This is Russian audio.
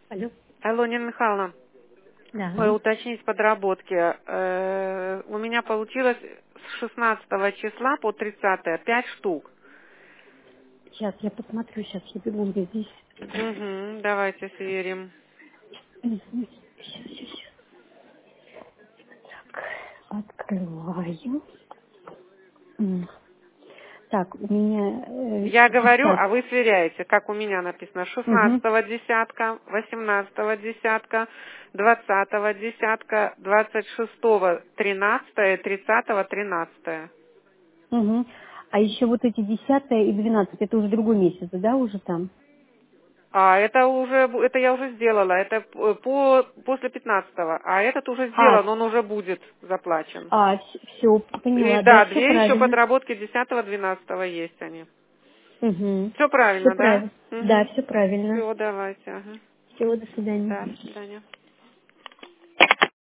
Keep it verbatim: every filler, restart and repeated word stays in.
Алло. Алло, Нина Михайловна, Да. э, уточнить подработки. Э, У меня получилось с шестнадцатого числа по тридцатое пять штук. Сейчас я посмотрю, сейчас я бегу где здесь. Угу, давайте сверим. Сейчас, сейчас, сейчас. Так, открываю. М. Так, у меня э, Я говорю, десят. а вы сверяете, как у меня написано. Угу. шестнадцатого десятка, восемнадцатого десятка, двадцатого десятка, двадцать шестого тринадцатое, тридцатого тринадцатое. Угу. А еще вот эти десятое и двенадцатое, это уже другой месяц, да, уже там? А это уже, бу- это я уже сделала, это п- по, после пятнадцатого, а этот уже А, сделан, он уже будет заплачен. а, все, И поняла, да, да, все две еще правильно. подработки десятого двенадцатого есть они. Угу. Все Все правильно, да? правильно. Да, Угу. все правильно. Все, давайте, ага. Всего, до свидания. Да, до свидания.